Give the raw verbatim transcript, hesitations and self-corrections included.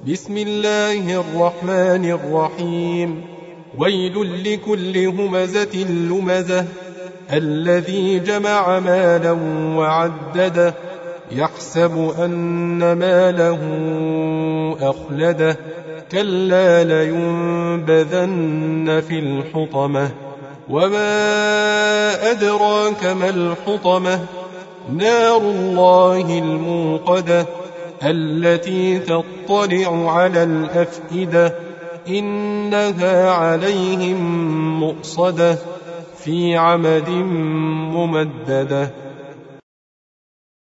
بسم الله الرحمن الرحيم ويل لكل همزة لمزة الذي جمع مالا وعدده يحسب أن ماله أخلده كلا لينبذن في الحطمة وما أدراك ما الحطمة نار الله الموقدة التي تطلع على الأفئدة إنها عليهم مؤصدة في عمد ممددة.